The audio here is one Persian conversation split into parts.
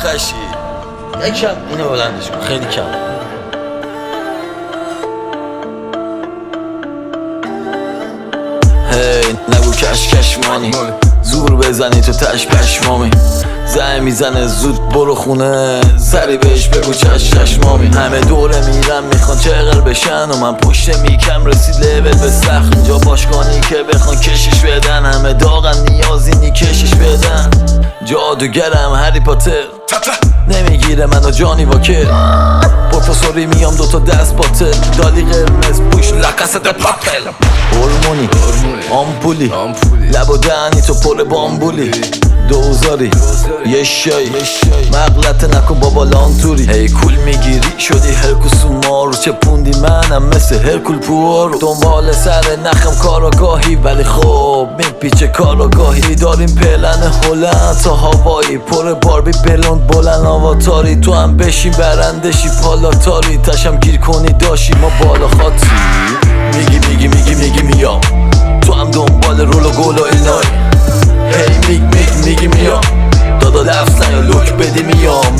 خشی یکم اینو بلندش کن، خیلی کم. هی نگو کشمانی، زور بزنی تو تش پشمامی. زنگ میزنه زود برو خونه، سری بهش بگو چشمامی. همه دوره میرن میخوان چغل بشن و من پشت میکم رسید لول به سخت. اینجا باشگانی که بخوان کشش بدن، همه داغن نیازی نی کشش بدن. جادوگرم هری پاتر نمیگیره منو جانی واکر. پروفسوری میام دوتا دست باطل، دالی قرمز پوش لکست پاپل. هورمونی آمپولی لب و دهنی تو پر بامبولی. دوزاری یه شایی مغلطه نکن بابا لانتوری. هی کول میگیری شدی هرکوس مارو، چه پوندی منم مثل هرکول پوارو. دنبال سر نخم کاراگاهی ولی خب میپیچه کاراگاهی. داریم پلن هلند تا هوایی، پر باربی بلوند بلند آواتاری. تو هم بشین برندشی پالاتاری، تشم گیر کنی داشی ما بالا خاطی. میگی میام تو هم دنبال رول و گل و اینای. هی میگی میام دادا لفظ یا لوک بدی میام.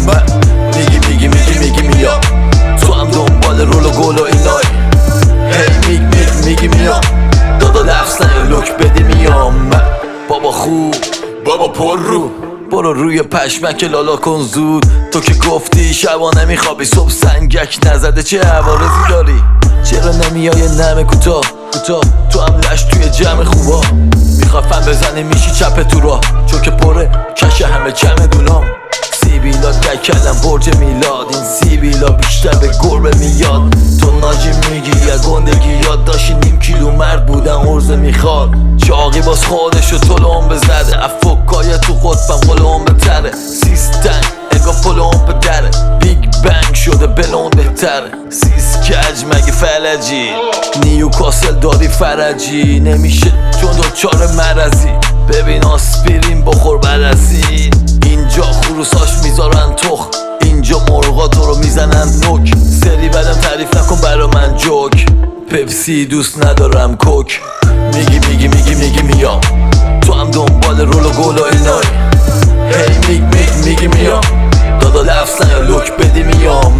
میگی میام تو هم دنبال رول و گل و اینای. هی میگی میام دادا لفظ یا لوک بدی میام. بابا خوب بابا پر رو، برو روی پشمک لالا کن زود. تو که گفتی شبا نمیخوابی، صبح سنگک نزده چه عوارضی داری؟ چرا نمیای نمه کوتاه تو هم لش توی جمع خوبا. میخوافم بزنی میشی چپ تو راه، چون که پره کش همه چمه دونام. سیبیلا دکلم برج میلاد، این سیبیلا بیشتر به گربه میاد. تو ناجی میگی یه گندگی یاد داشتی، نیم کیلو مرد بودن عرضه میخواد. چاقی باز خودشو طلوم بزده، افکای تو قطبم قلوم بتره. سیستنگ انگا پلوم به دره، بیگ بنگ شده بلون بهتره. سیس کج مگه فلجی، نیو کاسل داری فرجی. نمیشه چون دوچار مرزی، ببین آسپرین بخور برزین. اینجا خروساش میذارن تخ، اینجا مرغا تو رو میزنن نوک. سری بدم تعریف نکن برا من جوک، پپسی دوست ندارم کوک. میگی میام تو هم دنبال رول و گل و اینای. هی میگی میام دادا لفظ یا لوک بدی میام.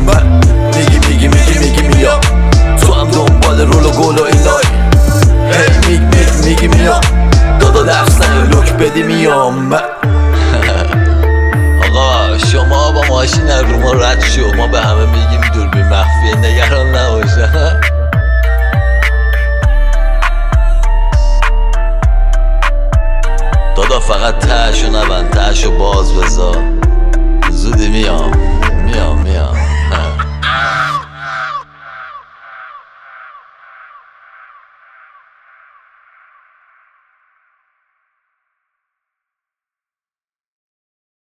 میگی میام تو هم دنبال رول و گل و اینای. هی میگی میام دادا لفظ یا لوک بدی میام. آقا شما با ماشین از رو ما رد شو، ما به همه میگیم دوربین مخفیه، نگران نباشه. دادا فقط تهشو نبند، تهشو باز بذار، زودی میام.